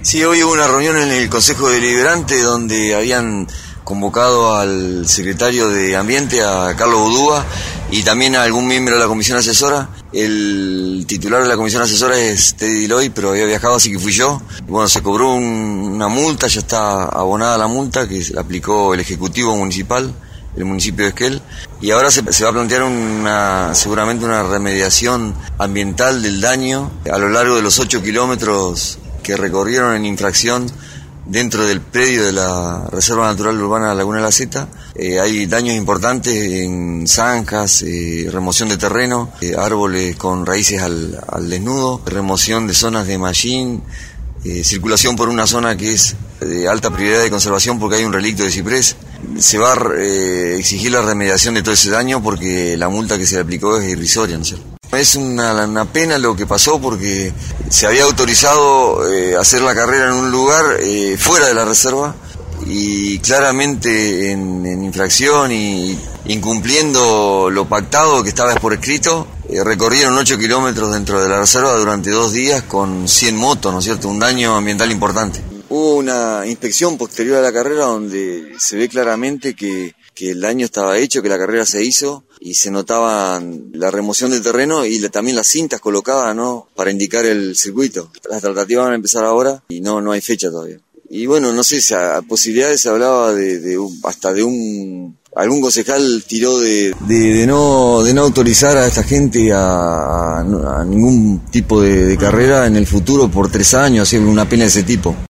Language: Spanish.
Sí, hoy hubo una reunión en el Consejo Deliberante donde habían convocado al secretario de Ambiente, a Carlos Budúa, y también a algún miembro de la comisión asesora. El titular de la comisión asesora es Teddy Diloy, pero había viajado, así que fui yo. Bueno, se cobró una multa, ya está abonada la multa que aplicó el Ejecutivo Municipal, el municipio de Esquel, y ahora se va a plantear seguramente una remediación ambiental del daño a lo largo de los 8 kilómetros que recorrieron en infracción dentro del predio de la Reserva Natural Urbana Laguna de la Zeta. Hay daños importantes en zanjas, remoción de terreno, árboles con raíces al desnudo, remoción de zonas de mallín, circulación por una zona que es de alta prioridad de conservación porque hay un relicto de ciprés. Se va a exigir la remediación de todo ese daño porque la multa que se le aplicó es irrisoria, ¿no es cierto? Es una pena lo que pasó porque se había autorizado hacer la carrera en un lugar fuera de la reserva y claramente en infracción y incumpliendo lo pactado que estaba por escrito, recorrieron 8 kilómetros dentro de la reserva durante 2 días con 100 motos, ¿no es cierto? Un daño ambiental importante. Hubo una inspección posterior a la carrera donde se ve claramente que el daño estaba hecho, que la carrera se hizo y se notaba la remoción del terreno y también las cintas colocadas, ¿no?, para indicar el circuito. Las tratativas van a empezar ahora y no hay fecha todavía. Y bueno, no sé, a posibilidades se hablaba algún concejal tiró de no autorizar a esta gente a ningún tipo de carrera en el futuro por 3 años, así una pena de ese tipo.